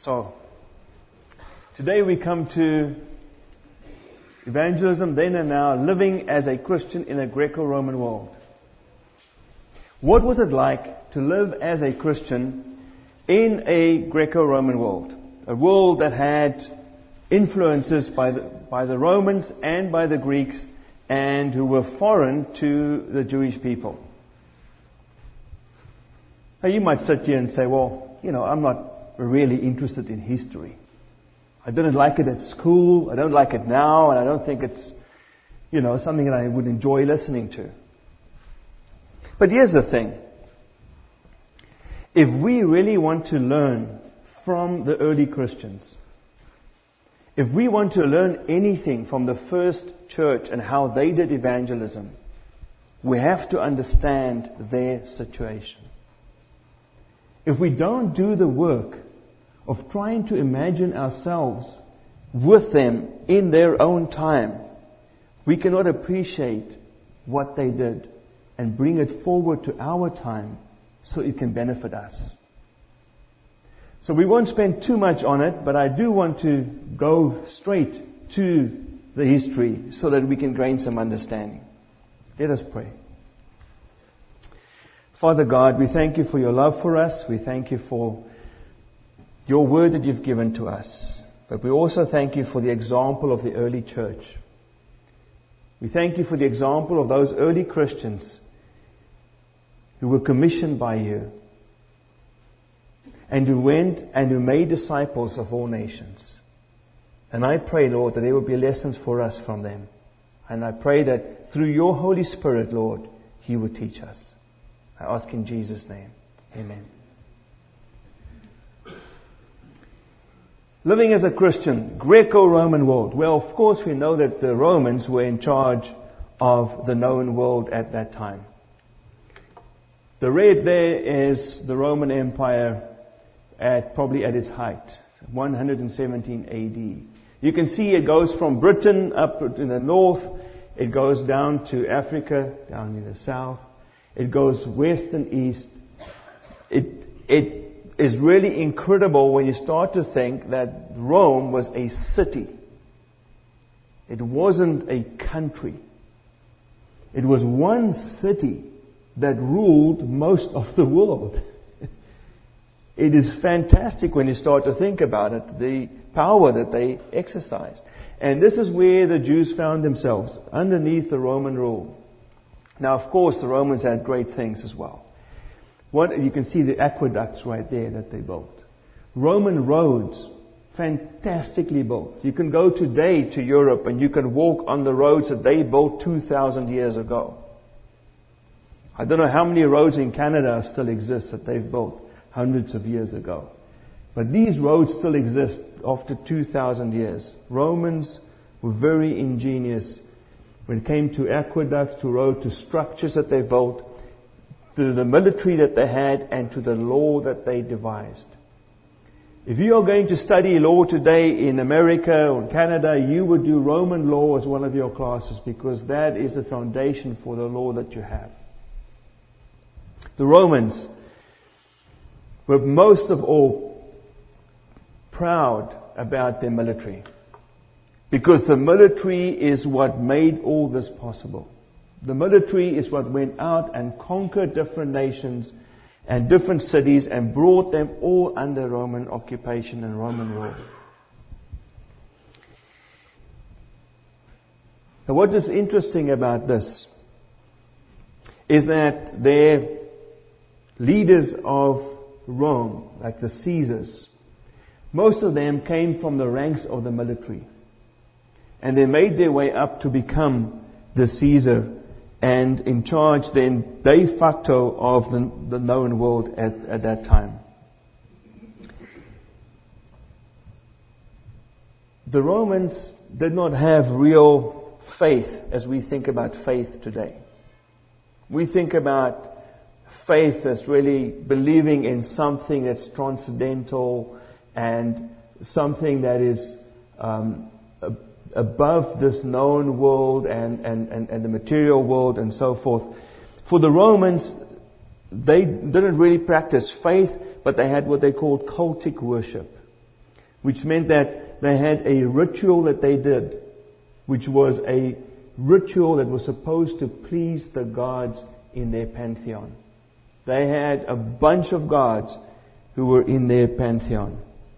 So, today we come to evangelism then and now, living as a Christian in a Greco-Roman world. What was it like to live as a Christian in a Greco-Roman world? A world that had influences by the Romans and by the Greeks, and who were foreign to the Jewish people. Now you might sit here and say, well, I'm not really interested in history. I didn't like it at school, I don't like it now, and I don't think it's, something that I would enjoy listening to. But here's the thing. If we really want to learn from the early Christians, if we want to learn anything from the first church and how they did evangelism, we have to understand their situation. If we don't do the work of trying to imagine ourselves with them in their own time, we cannot appreciate what they did and bring it forward to our time so it can benefit us. So we won't spend too much on it, but I do want to go straight to the history so that we can gain some understanding. Let us pray. Father God, we thank you for your love for us. We thank you for your word that you've given to us. But we also thank you for the example of the early church. We thank you for the example of those early Christians who were commissioned by you and who went and who made disciples of all nations. And I pray, Lord, that there will be lessons for us from them. And I pray that through your Holy Spirit, Lord, He will teach us. I ask in Jesus' name. Amen. Living as a Christian, Greco-Roman world. Well, of course we know that the Romans were in charge of the known world at that time. The red there is the Roman Empire probably at its height, 117 AD. You can see it goes from Britain up in the north, it goes down to Africa, down in the south, it goes west and east. It is really incredible when you start to think that Rome was a city. It wasn't a country. It was one city that ruled most of the world. It is fantastic when you start to think about it, the power that they exercised. And this is where the Jews found themselves, underneath the Roman rule. Now, of course, the Romans had great things as well. You can see the aqueducts right there that they built. Roman roads, fantastically built. You can go today to Europe and you can walk on the roads that they built 2,000 years ago. I don't know how many roads in Canada still exist that they've built hundreds of years ago. But these roads still exist after 2,000 years. Romans were very ingenious when it came to aqueducts, to structures that they built, to the military that they had, and to the law that they devised. If you are going to study law today in America or Canada, you would do Roman law as one of your classes, because that is the foundation for the law that you have. The Romans were most of all proud about their military, because the military is what made all this possible. The military is what went out and conquered different nations and different cities and brought them all under Roman occupation and Roman rule. Now, what is interesting about this is that their leaders of Rome, like the Caesars, most of them came from the ranks of the military. And they made their way up to become the Caesar and in charge then de facto of the known world at that time. The Romans did not have real faith as we think about faith today. We think about faith as really believing in something that's transcendental and something that is above this known world and the material world and so forth. For the Romans, they didn't really practice faith, but they had what they called cultic worship. which meant that they had a ritual that they did, which was a ritual that was supposed to please the gods in their pantheon. They had a bunch of gods who were in their pantheon.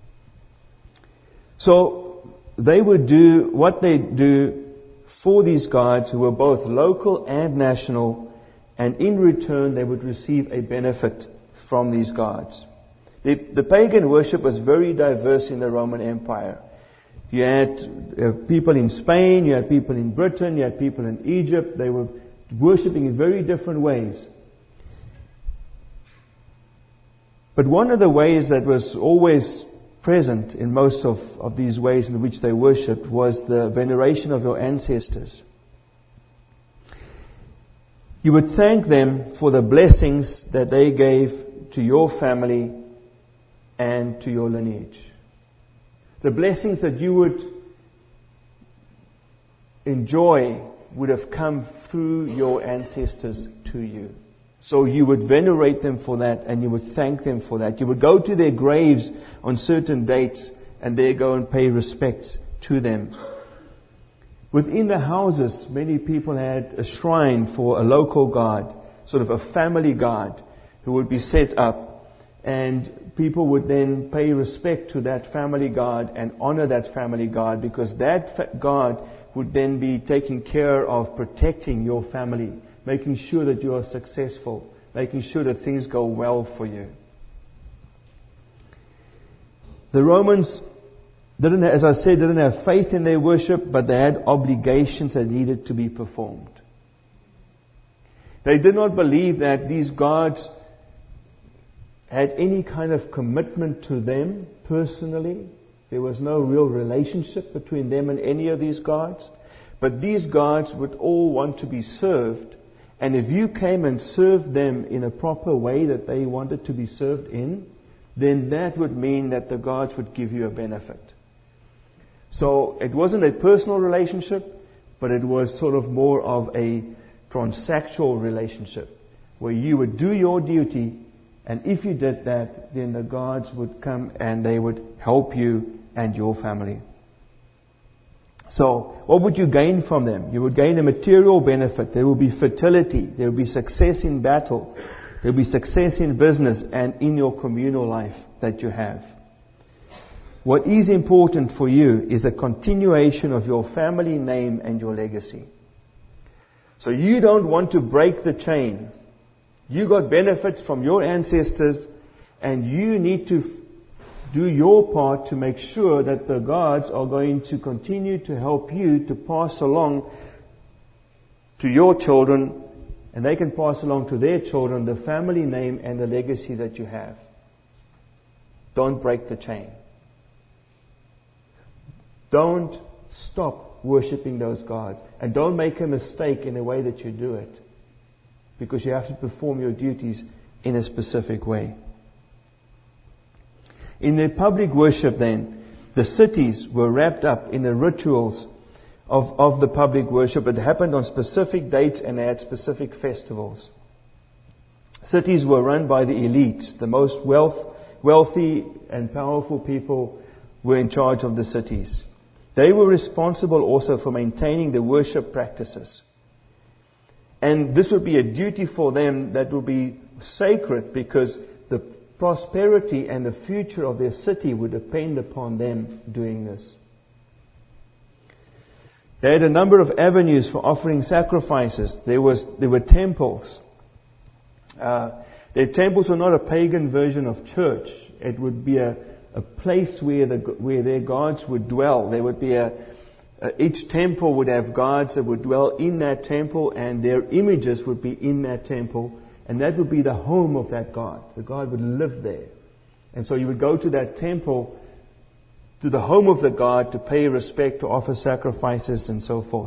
So they would do what they do for these gods who were both local and national, and in return they would receive a benefit from these gods. The pagan worship was very diverse in the Roman Empire. You had people in Spain, you had people in Britain, you had people in Egypt. They were worshipping in very different ways. But one of the ways that was always present in most of these ways in which they worshipped was the veneration of your ancestors. You would thank them for the blessings that they gave to your family and to your lineage. The blessings that you would enjoy would have come through your ancestors to you. So you would venerate them for that, and you would thank them for that. You would go to their graves on certain dates and there go and pay respects to them. Within the houses, many people had a shrine for a local god, sort of a family god, who would be set up, and people would then pay respect to that family god and honor that family god, because that god would then be taking care of protecting your family, making sure that you are successful, making sure that things go well for you. The Romans didn't have faith in their worship, but they had obligations that needed to be performed. They did not believe that these gods had any kind of commitment to them personally. There was no real relationship between them and any of these gods. But these gods would all want to be served. And if you came and served them in a proper way that they wanted to be served in, then that would mean that the gods would give you a benefit. So it wasn't a personal relationship, but it was sort of more of a transactional relationship, where you would do your duty, and if you did that, then the gods would come and they would help you and your family. So, what would you gain from them? You would gain a material benefit. There will be fertility. There will be success in battle. There will be success in business and in your communal life that you have. What is important for you is the continuation of your family name and your legacy. So you don't want to break the chain. You got benefits from your ancestors, and you need to do your part to make sure that the gods are going to continue to help you to pass along to your children, and they can pass along to their children the family name and the legacy that you have. Don't break the chain. Don't stop worshipping those gods. And don't make a mistake in the way that you do it, because you have to perform your duties in a specific way. In their public worship then, the cities were wrapped up in the rituals of the public worship. It happened on specific dates and they had specific festivals. Cities were run by the elites. The most wealthy and powerful people were in charge of the cities. They were responsible also for maintaining the worship practices. And this would be a duty for them that would be sacred, because the prosperity and the future of their city would depend upon them doing this. They had a number of avenues for offering sacrifices. There were temples. Their temples were not a pagan version of church. It would be a place where their gods would dwell. There would be each temple would have gods that would dwell in that temple, and their images would be in that temple. And that would be the home of that god. The god would live there. And so you would go to that temple, to the home of the god, to pay respect, to offer sacrifices, and so forth.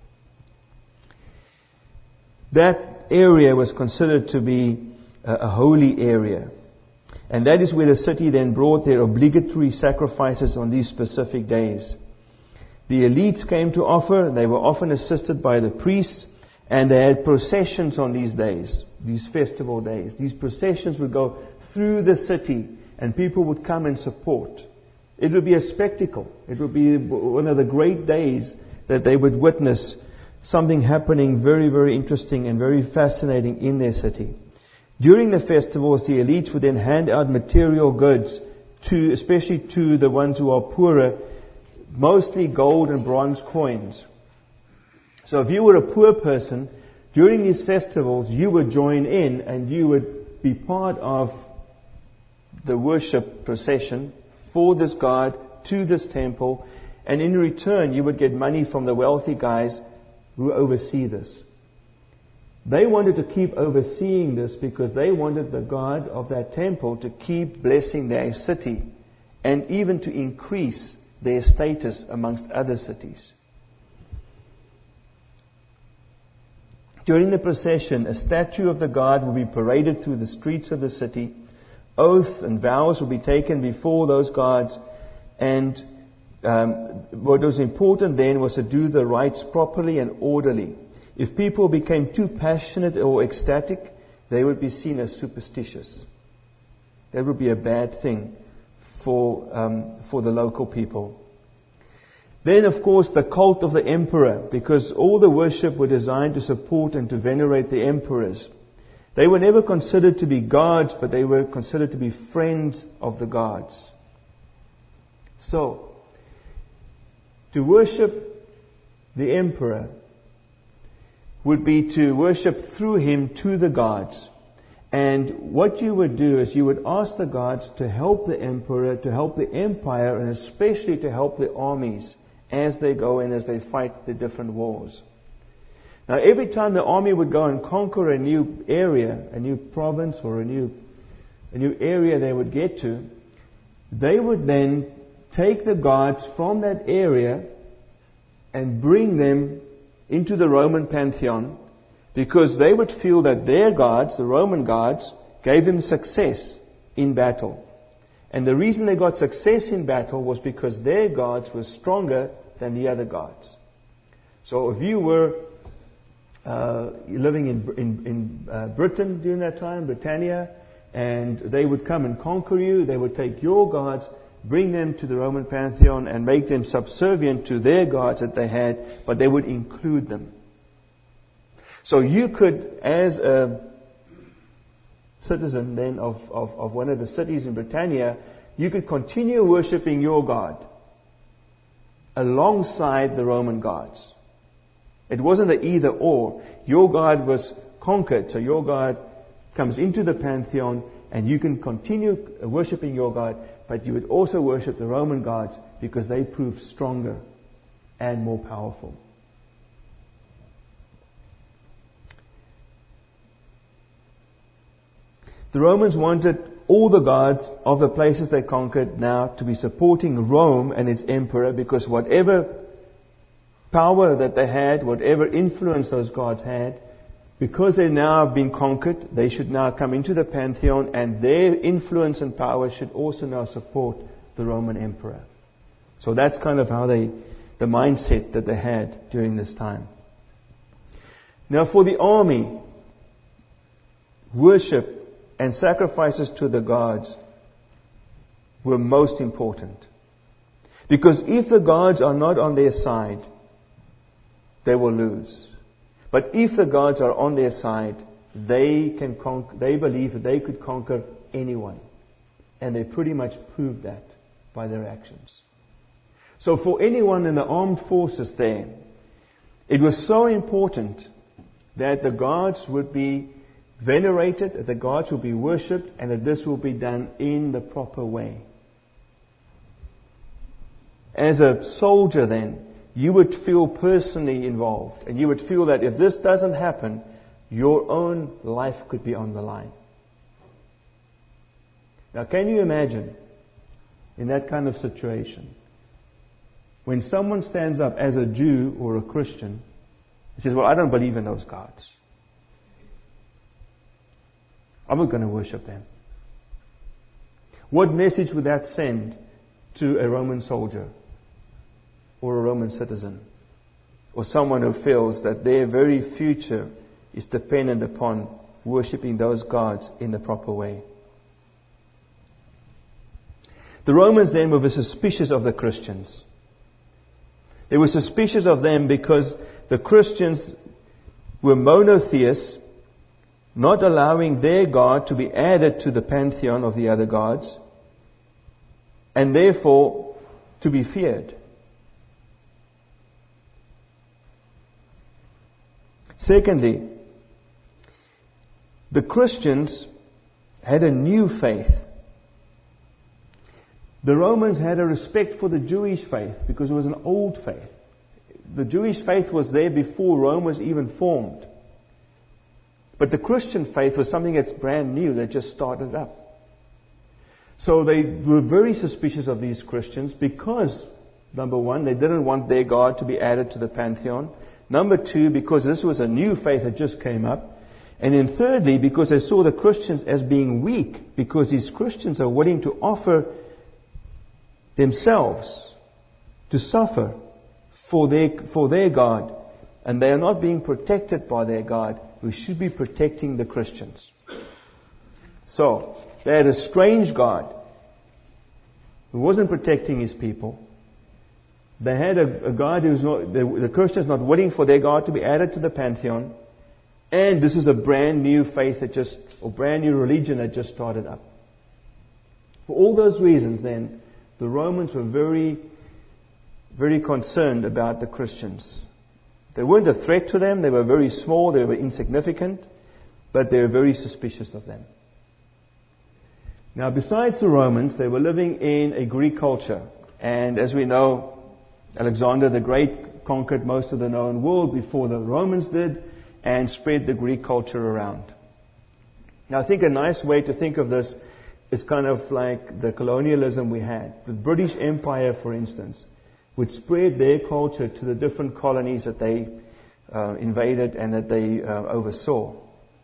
That area was considered to be a holy area. And that is where the city then brought their obligatory sacrifices on these specific days. The elites came to offer. They were often assisted by the priests. And they had processions on these days, these festival days. These processions would go through the city, and people would come and support. It would be a spectacle. It would be one of the great days that they would witness something happening very, very interesting and very fascinating in their city. During the festivals, the elites would then hand out material goods especially to the ones who are poorer, mostly gold and bronze coins. So if you were a poor person, during these festivals, you would join in and you would be part of the worship procession for this god to this temple, and in return you would get money from the wealthy guys who oversee this. They wanted to keep overseeing this because they wanted the god of that temple to keep blessing their city and even to increase their status amongst other cities. During the procession, a statue of the god will be paraded through the streets of the city. Oaths and vows will be taken before those gods, and what was important then was to do the rites properly and orderly. If people became too passionate or ecstatic, they would be seen as superstitious. That would be a bad thing for the local people. Then, of course, the cult of the emperor, because all the worship were designed to support and to venerate the emperors. They were never considered to be gods, but they were considered to be friends of the gods. So, to worship the emperor would be to worship through him to the gods. And what you would do is you would ask the gods to help the emperor, to help the empire, and especially to help the armies as they go and as they fight the different wars. Now, every time the army would go and conquer a new area, a new province or a new area they would get to, they would then take the gods from that area and bring them into the Roman pantheon, because they would feel that their gods, the Roman gods, gave them success in battle. And the reason they got success in battle was because their gods were stronger than the other gods. So if you were living in Britain during that time, Britannia, and they would come and conquer you, they would take your gods, bring them to the Roman pantheon and make them subservient to their gods that they had, but they would include them. So you could, as a citizen then of one of the cities in Britannia, you could continue worshipping your god alongside the Roman gods. It wasn't an either or. Your god was conquered, so your god comes into the pantheon and you can continue worshipping your god, but you would also worship the Roman gods because they proved stronger and more powerful. The Romans wanted all the gods of the places they conquered now to be supporting Rome and its emperor, because whatever power that they had, whatever influence those gods had, because they now have been conquered, they should now come into the pantheon, and their influence and power should also now support the Roman emperor. So that's kind of how the mindset that they had during this time. Now for the army, worship and sacrifices to the gods were most important. Because if the gods are not on their side, they will lose. But if the gods are on their side, they believe that they could conquer anyone. And they pretty much proved that by their actions. So for anyone in the armed forces there, it was so important that the gods would be venerated, that the gods will be worshipped, and that this will be done in the proper way. As a soldier then, you would feel personally involved, and you would feel that if this doesn't happen, your own life could be on the line. Now, can you imagine in that kind of situation, when someone stands up as a Jew or a Christian and says, well, I don't believe in those gods. I'm not going to worship them. What message would that send to a Roman soldier or a Roman citizen, or someone who feels that their very future is dependent upon worshipping those gods in the proper way? The Romans then were suspicious of the Christians. They were suspicious of them because the Christians were monotheists, not allowing their God to be added to the pantheon of the other gods, and therefore to be feared. Secondly, the Christians had a new faith. The Romans had a respect for the Jewish faith because it was an old faith. The Jewish faith was there before Rome was even formed. But the Christian faith was something that's brand new, that just started up. So they were very suspicious of these Christians because, number one, they didn't want their God to be added to the pantheon. Number two, because this was a new faith that just came up. And then thirdly, because they saw the Christians as being weak, because these Christians are willing to offer themselves to suffer for their God, and they are not being protected by their God, who should be protecting the Christians. So, they had a strange God who wasn't protecting his people. They had a God who's not, the Christians not willing for their God to be added to the pantheon, and this is a brand new faith or brand new religion that just started up. For all those reasons then, the Romans were very, very concerned about the Christians. They weren't a threat to them, they were very small, they were insignificant, but they were very suspicious of them. Now, besides the Romans, they were living in a Greek culture. And as we know, Alexander the Great conquered most of the known world before the Romans did and spread the Greek culture around. Now, I think a nice way to think of this is kind of like the colonialism we had. The British Empire, for instance, would spread their culture to the different colonies that they invaded and that they oversaw.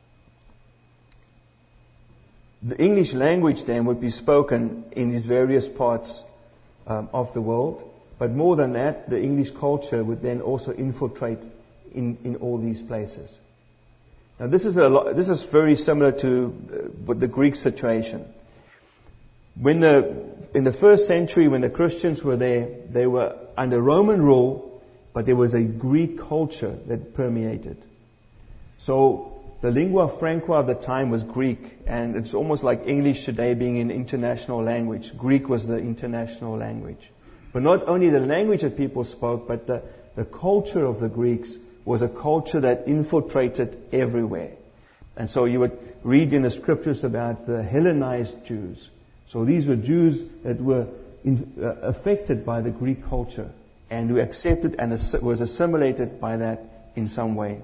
The English language then would be spoken in these various parts of the world. But more than that, the English culture would then also infiltrate in all these places. Now this is very similar to the Greek situation. In the first century, when the Christians were there, they were under Roman rule, but there was a Greek culture that permeated. So the lingua franca of the time was Greek, and it's almost like English today being an international language. Greek was the international language. But not only the language that people spoke, but the culture of the Greeks was a culture that infiltrated everywhere. And so you would read in the scriptures about the Hellenized Jews. So these were Jews that were affected by the Greek culture and who accepted and was assimilated by that in some way.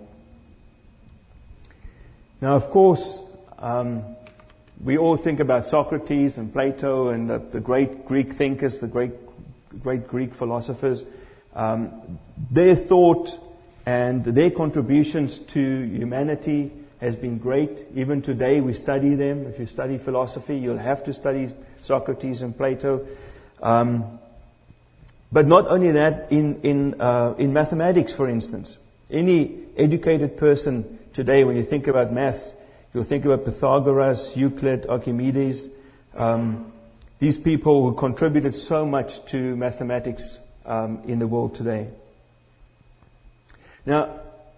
Now, of course, we all think about Socrates and Plato and the great Greek thinkers, the great Greek philosophers. Their thought and their contributions to humanity has been great. Even today we study them. If you study philosophy, you'll have to study Socrates and Plato. But not only that, in mathematics, for instance. Any educated person today, when you think about maths, you'll think about Pythagoras, Euclid, Archimedes. These people who contributed so much to mathematics in the world today. Now,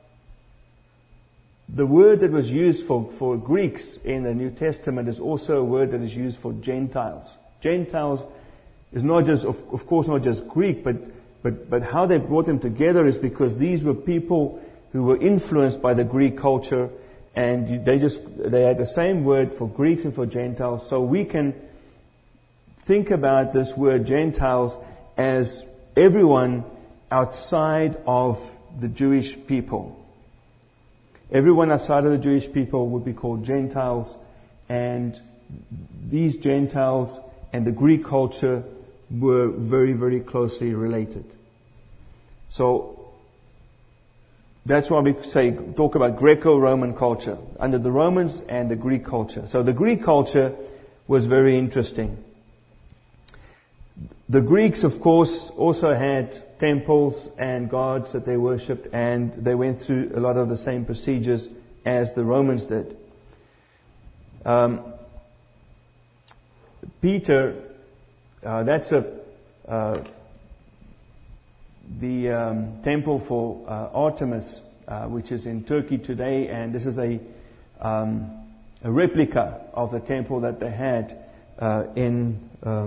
the word that was used for Greeks in the New Testament is also a word that is used for Gentiles. Gentiles is not just, of course, not just Greek, but how they brought them together is because these were people who were influenced by the Greek culture, and they had the same word for Greeks and for Gentiles. So we can think about this word Gentiles as everyone outside of the Jewish people. Everyone outside of the Jewish people would be called Gentiles, and these Gentiles and the Greek culture were very, very closely related. So that's why we talk about Greco-Roman culture, under the Romans and the Greek culture. So the Greek culture was very interesting. The Greeks, of course, also had temples and gods that they worshipped, and they went through a lot of the same procedures as the Romans did. Peter That's the temple for Artemis, which is in Turkey today, and this is a replica of the temple that they had in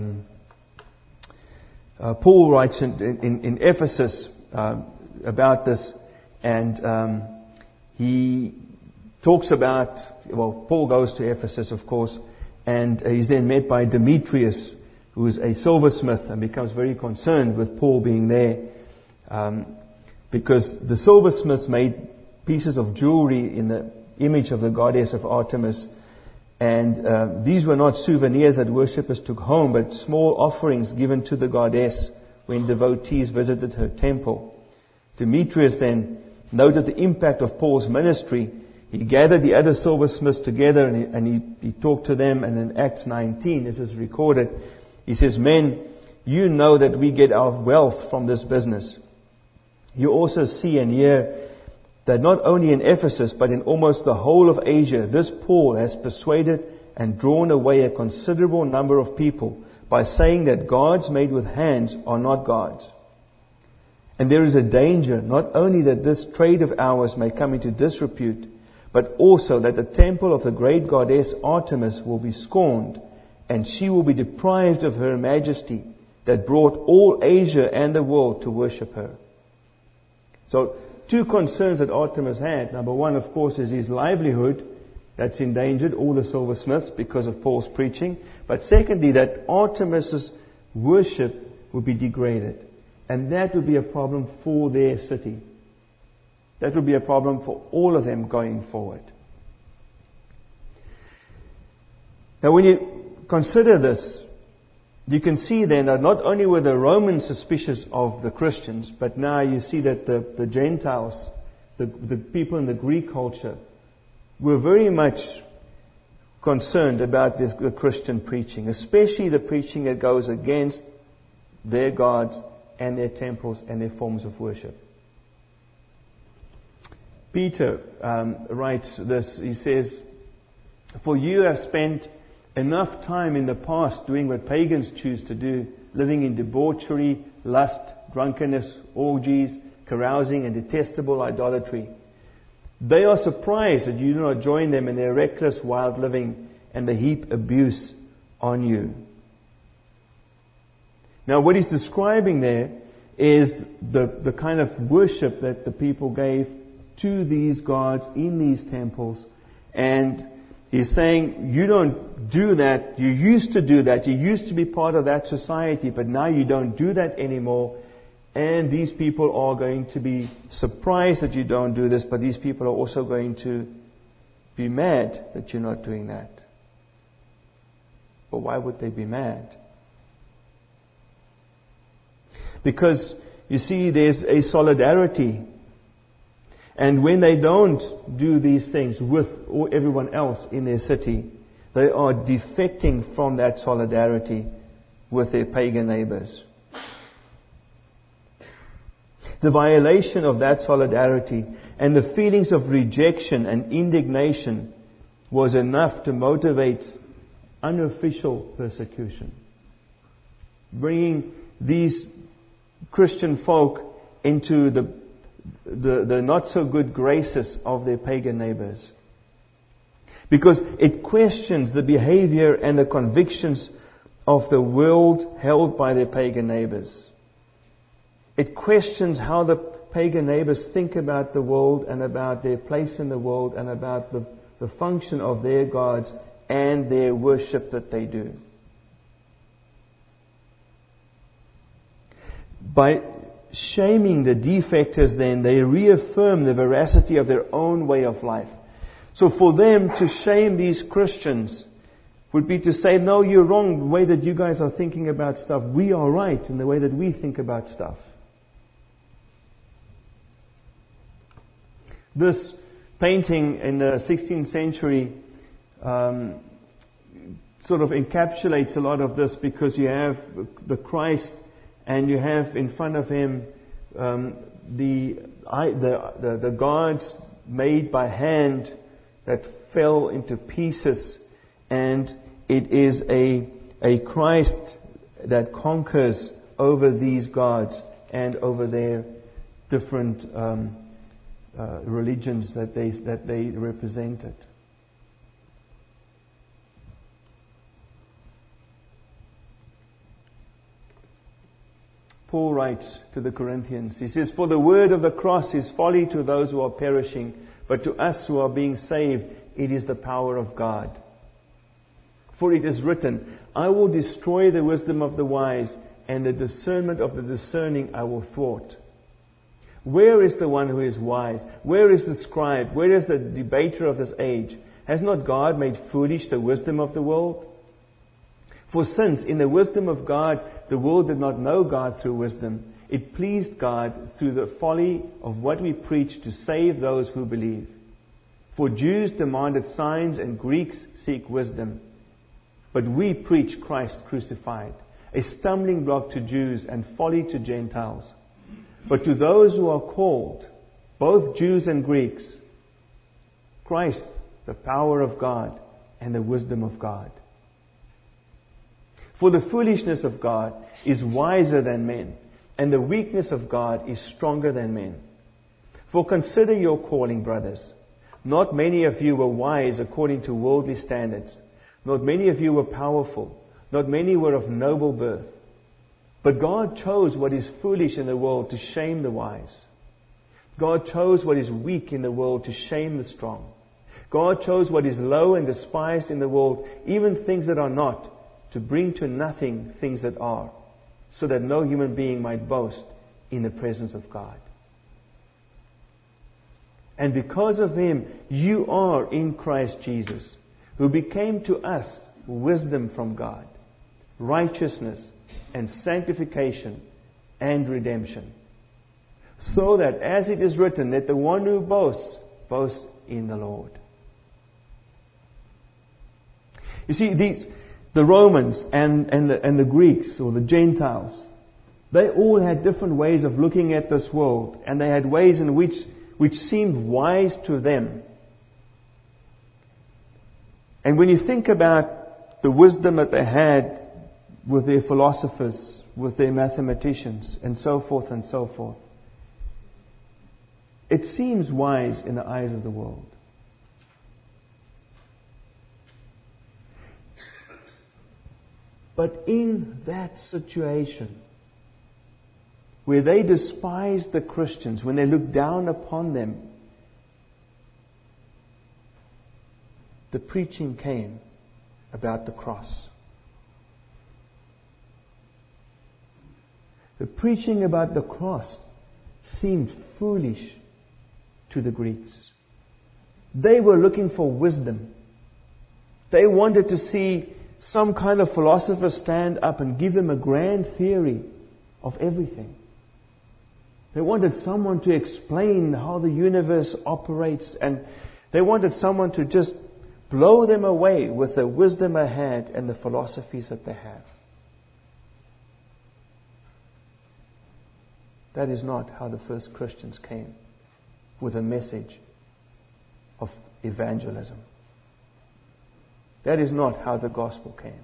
Paul writes in Ephesus about this, and he talks about, Paul goes to Ephesus, of course, and he's then met by Demetrius, who is a silversmith, and becomes very concerned with Paul being there, because the silversmiths made pieces of jewelry in the image of the goddess of Artemis, and these were not souvenirs that worshippers took home, but small offerings given to the goddess when devotees visited her temple. Demetrius then noted the impact of Paul's ministry. He gathered the other silversmiths together, and he talked to them, and in Acts 19, this is recorded, he says, "Men, you know that we get our wealth from this business. You also see and hear that not only in Ephesus, but in almost the whole of Asia, this Paul has persuaded and drawn away a considerable number of people by saying that gods made with hands are not gods. And there is a danger not only that this trade of ours may come into disrepute, but also that the temple of the great goddess Artemis will be scorned, and she will be deprived of her majesty that brought all Asia and the world to worship her." So, two concerns that Artemis had. Number one, of course, is his livelihood that's endangered, all the silversmiths, because of Paul's preaching. But secondly, that Artemis's worship would be degraded. And that would be a problem for their city. That would be a problem for all of them going forward. Now, when you consider this, you can see then that not only were the Romans suspicious of the Christians, but now you see that the Gentiles, the people in the Greek culture, were very much concerned about the Christian preaching, especially the preaching that goes against their gods and their temples and their forms of worship. Peter writes this, he says, "For you have spent enough time in the past doing what pagans choose to do, living in debauchery, lust, drunkenness, orgies, carousing, and detestable idolatry. They are surprised that you do not join them in their reckless, wild living, and they heap abuse on you." Now, what he's describing there is the kind of worship that the people gave to these gods in these temples, and he's saying, you don't do that. You used to do that. You used to be part of that society, but now you don't do that anymore. And these people are going to be surprised that you don't do this, but these people are also going to be mad that you're not doing that. But why would they be mad? Because, you see, there's a solidarity. And when they don't do these things with everyone else in their city, they are defecting from that solidarity with their pagan neighbors. The violation of that solidarity and the feelings of rejection and indignation was enough to motivate unofficial persecution, bringing these Christian folk into the not so good graces of their pagan neighbors. Because it questions the behavior and the convictions of the world held by their pagan neighbors. It questions how the pagan neighbors think about the world and about their place in the world and about the function of their gods and their worship that they do. By shaming the defectors, then, they reaffirm the veracity of their own way of life. So for them to shame these Christians would be to say, no, you're wrong, the way that you guys are thinking about stuff. We are right in the way that we think about stuff. This painting in the 16th century sort of encapsulates a lot of this, because you have the Christ and you have in front of him the gods made by hand that fell into pieces, and it is a Christ that conquers over these gods and over their different religions that they represented. Paul writes to the Corinthians, he says, "For the word of the cross is folly to those who are perishing, but to us who are being saved, it is the power of God. For it is written, I will destroy the wisdom of the wise, and the discernment of the discerning I will thwart. Where is the one who is wise? Where is the scribe? Where is the debater of this age? Has not God made foolish the wisdom of the world? For since in the wisdom of God the world did not know God through wisdom, it pleased God through the folly of what we preach to save those who believe. For Jews demanded signs and Greeks seek wisdom. But we preach Christ crucified, a stumbling block to Jews and folly to Gentiles. But to those who are called, both Jews and Greeks, Christ, the power of God and the wisdom of God. For the foolishness of God is wiser than men, and the weakness of God is stronger than men. For consider your calling, brothers. Not many of you were wise according to worldly standards. Not many of you were powerful. Not many were of noble birth. But God chose what is foolish in the world to shame the wise. God chose what is weak in the world to shame the strong. God chose what is low and despised in the world, even things that are not, to bring to nothing things that are, so that no human being might boast in the presence of God. And because of Him, you are in Christ Jesus, who became to us wisdom from God, righteousness and sanctification and redemption. So that, as it is written, let the one who boasts, boast in the Lord. You see, the Romans and the Greeks, or the Gentiles, they all had different ways of looking at this world, and they had ways in which seemed wise to them. And when you think about the wisdom that they had with their philosophers, with their mathematicians, and so forth and so forth, it seems wise in the eyes of the world. But in that situation, where they despised the Christians, when they looked down upon them, the preaching came about the cross. The preaching about the cross seemed foolish to the Greeks. They were looking for wisdom. They wanted to see some kind of philosopher stand up and give them a grand theory of everything. They wanted someone to explain how the universe operates, and they wanted someone to just blow them away with the wisdom they had and the philosophies that they have. That is not how the first Christians came with a message of evangelism. That is not how the gospel came.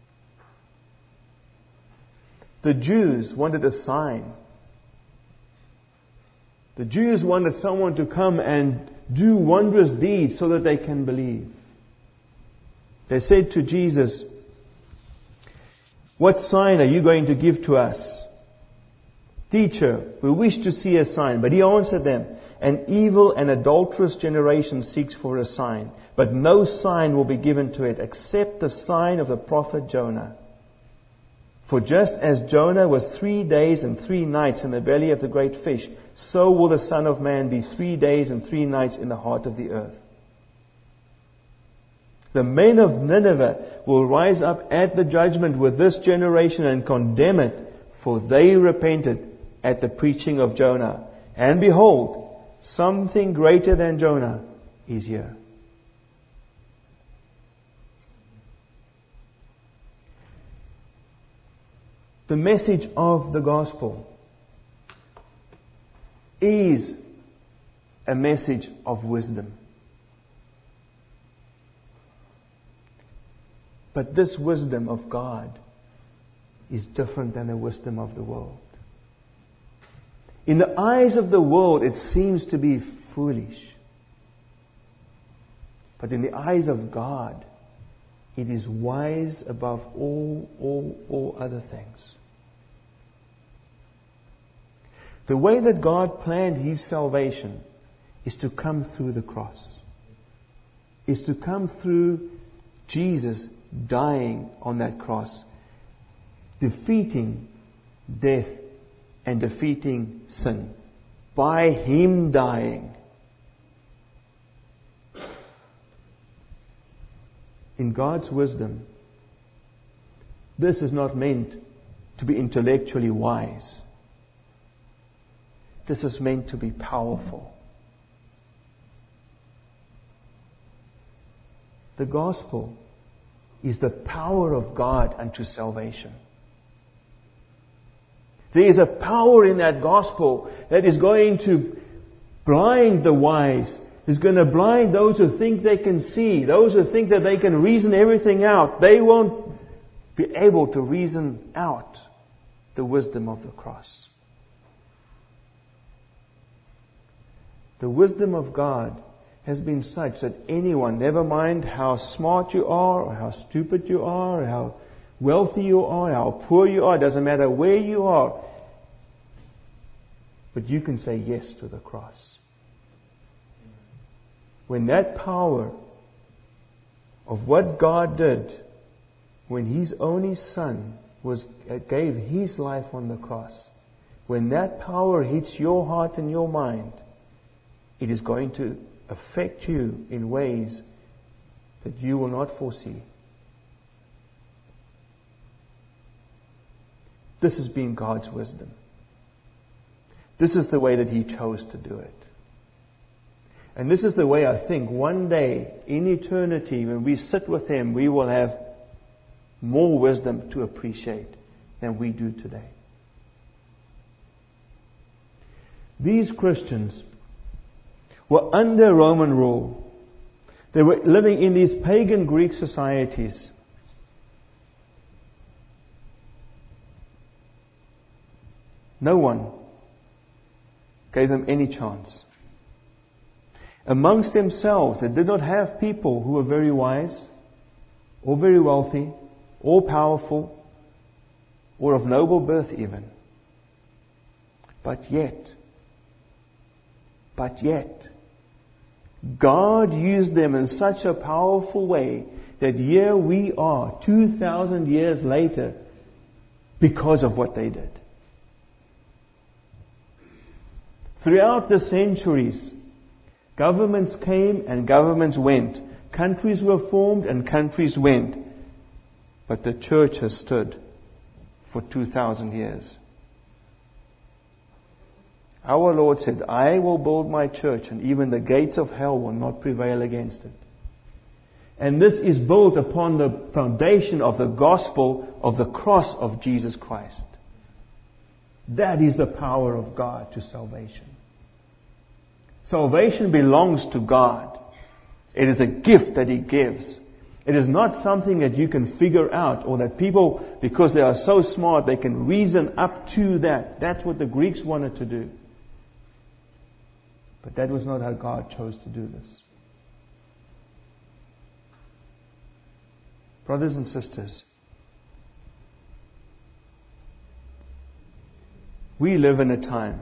The Jews wanted a sign. The Jews wanted someone to come and do wondrous deeds so that they can believe. They said to Jesus, "What sign are you going to give to us? Teacher, we wish to see a sign." But He answered them, "An evil and adulterous generation seeks for a sign, but no sign will be given to it except the sign of the prophet Jonah. For just as Jonah was 3 days and 3 nights in the belly of the great fish, so will the Son of Man be 3 days and 3 nights in the heart of the earth. The men of Nineveh will rise up at the judgment with this generation and condemn it, for they repented at the preaching of Jonah. And behold, something greater than Jonah is here." The message of the gospel is a message of wisdom. But this wisdom of God is different than the wisdom of the world. In the eyes of the world, it seems to be foolish. But in the eyes of God, it is wise above all other things. The way that God planned His salvation is to come through the cross. Is to come through Jesus dying on that cross, defeating death and defeating sin by Him dying. In God's wisdom, this is not meant to be intellectually wise. This is meant to be powerful. The gospel is the power of God unto salvation. There is a power in that gospel that is going to blind the wise, is going to blind those who think they can see, those who think that they can reason everything out. They won't be able to reason out the wisdom of the cross. The wisdom of God has been such that anyone, never mind how smart you are, or how stupid you are, or how wealthy you are, how poor you are, doesn't matter where you are, but you can say yes to the cross. When that power of what God did, when His only Son gave His life on the cross, when that power hits your heart and your mind, it is going to affect you in ways that you will not foresee. This has been God's wisdom. This is the way that He chose to do it. And this is the way I think one day in eternity, when we sit with Him, we will have more wisdom to appreciate than we do today. These Christians were under Roman rule. They were living in these pagan Greek societies. No one gave them any chance. Amongst themselves, they did not have people who were very wise, or very wealthy, or powerful, or of noble birth even. But yet, God used them in such a powerful way that here we are, 2,000 years later, because of what they did. Throughout the centuries, governments came and governments went. Countries were formed and countries went. But the church has stood for 2,000 years. Our Lord said, I will build my church and even the gates of hell will not prevail against it. And this is built upon the foundation of the gospel of the cross of Jesus Christ. That is the power of God to salvation. Salvation belongs to God. It is a gift that He gives. It is not something that you can figure out, or that people, because they are so smart, they can reason up to that. That's what the Greeks wanted to do. But that was not how God chose to do this. Brothers and sisters, we live in a time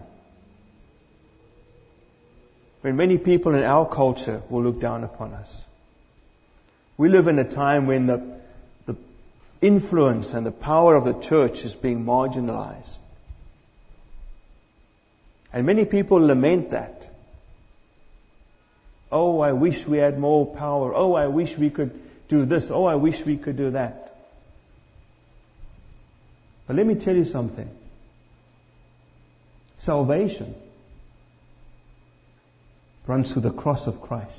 when many people in our culture will look down upon us. We live in a time when the influence and the power of the church is being marginalized. And many people lament that. Oh, I wish we had more power. Oh, I wish we could do this. Oh, I wish we could do that. But let me tell you something. Salvation runs through the cross of Christ.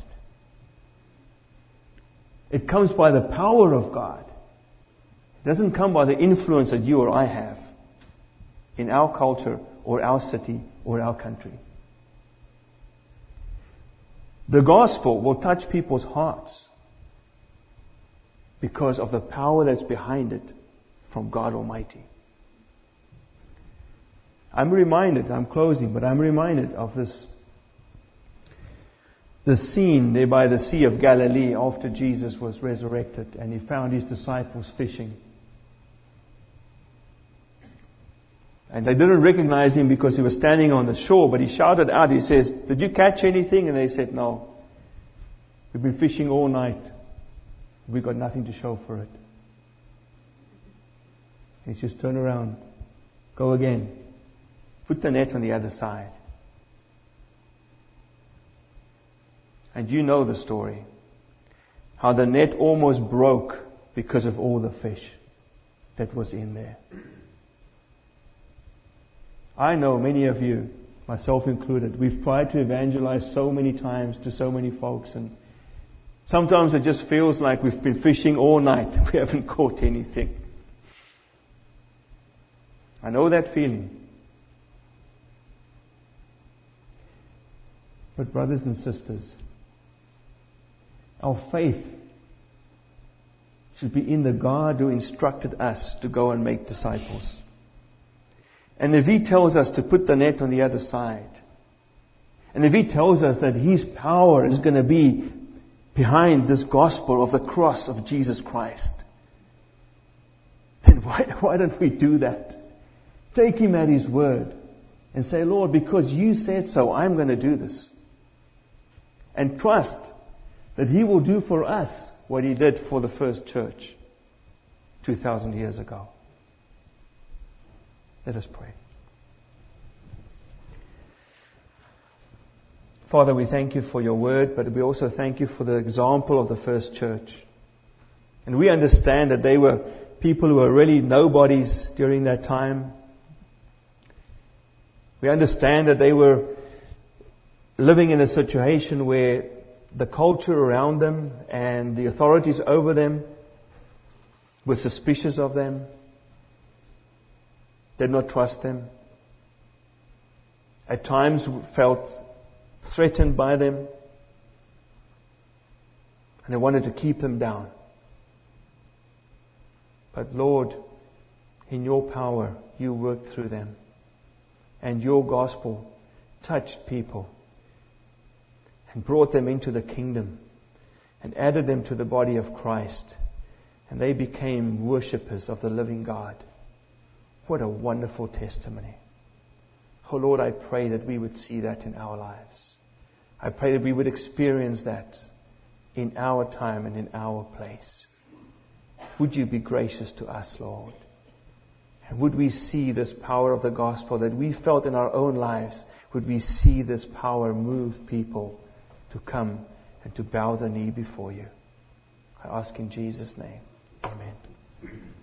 It comes by the power of God. It doesn't come by the influence that you or I have in our culture or our city or our country. The gospel will touch people's hearts because of the power that's behind it from God Almighty. I'm reminded of the scene there by the Sea of Galilee after Jesus was resurrected and He found His disciples fishing. And they didn't recognize Him because He was standing on the shore, but He shouted out, He says, "Did you catch anything?" And they said, "No. We've been fishing all night. We've got nothing to show for it." He says, "Turn around. Go again. Put the net on the other side." And you know the story. How the net almost broke because of all the fish that was in there. I know many of you, myself included, we've tried to evangelize so many times to so many folks, and sometimes it just feels like we've been fishing all night and we haven't caught anything. I know that feeling. But brothers and sisters, our faith should be in the God who instructed us to go and make disciples. And if He tells us to put the net on the other side, and if He tells us that His power is going to be behind this gospel of the cross of Jesus Christ, then why don't we do that? Take Him at His word and say, "Lord, because You said so, I'm going to do this." And trust that He will do for us what He did for the first church 2,000 years ago. Let us pray. Father, we thank You for Your word, but we also thank You for the example of the first church. And we understand that they were people who were really nobodies during that time. We understand that they were living in a situation where the culture around them and the authorities over them were suspicious of them, did not trust them, at times felt threatened by them, and they wanted to keep them down. But Lord, in Your power, You worked through them, and Your gospel touched people and brought them into the kingdom and added them to the body of Christ, and they became worshippers of the living God. What a wonderful testimony. Oh Lord, I pray that we would see that in our lives. I pray that we would experience that in our time and in our place. Would You be gracious to us, Lord? And would we see this power of the gospel that we felt in our own lives? Would we see this power move people to come and to bow the knee before You? I ask in Jesus' name. Amen.